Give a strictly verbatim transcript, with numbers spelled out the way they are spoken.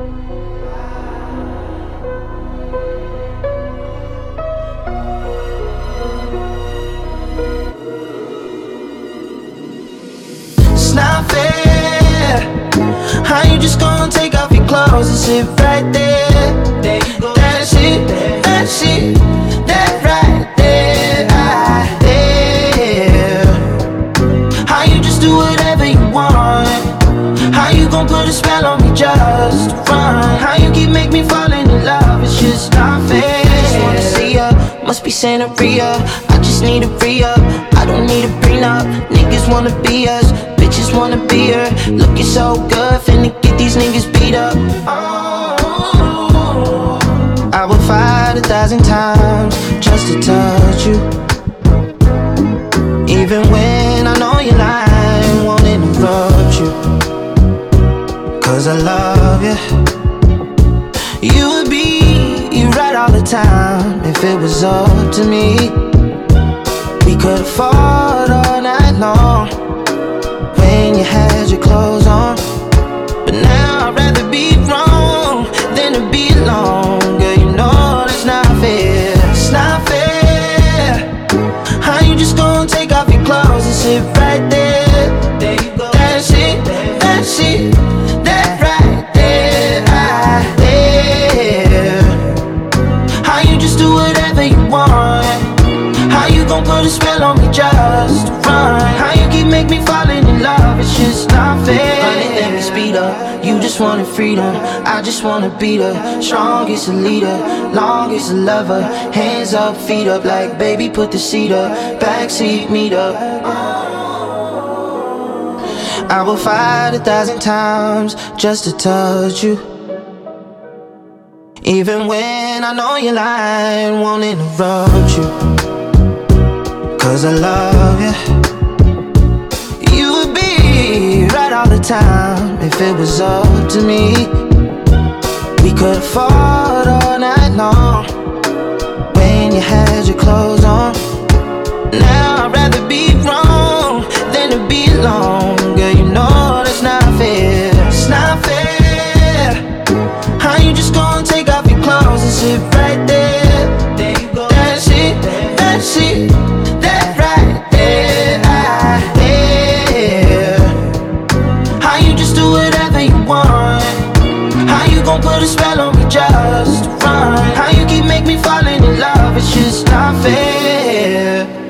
It's not fair. How you just gonna take off your clothes and sit right there? There you go. That's it, that's it, that right there, right there. How you just do whatever you want? How you gon' put a spell on me just to run? How you keep make me falling in love? It's just not fair. I just wanna see ya, must be Santeria. I just need a re-up, I don't need a prenup. Niggas wanna be us, bitches wanna be her. Looking so good, finna get these niggas beat up. Oh, I would fight a thousand times just to touch you. Even when I know you're lying, won't interrupt you. Cause I love you. You would be, you right all the time. If it was up to me, we could've fought all night long when you had your clothes on. But now I'd rather be wrong than to be alone. Girl, you know that's not fair. It's not fair. How you just gonna take off your clothes and sit right there? There you go. That's it, that's it, that right there, right there. How you just do whatever you want? How you gon' put a spell on me just to run? How you keep make me falling in love? It's just not fair. Running, let me speed up. You just wanted freedom, I just wanna beat her. Strongest a leader, longest a lover. Hands up, feet up, like baby put the seat up. Backseat, meet up. I will fight a thousand times just to touch you. Even when I know you're lying, won't interrupt you. Cause I love you. You would be right all the time if it was up to me. We could've fought all night long when you had your clothes on. Now I'd rather be wrong than to be alone. Girl, you know that's not fair. It's not fair. How you just gonna take off your clothes and sit right there? There you go. That's it, that's it, that right there, right there. How you just do whatever you want? How you gon' put a spell on me just to run? How you keep make me falling in love? It's just not fair.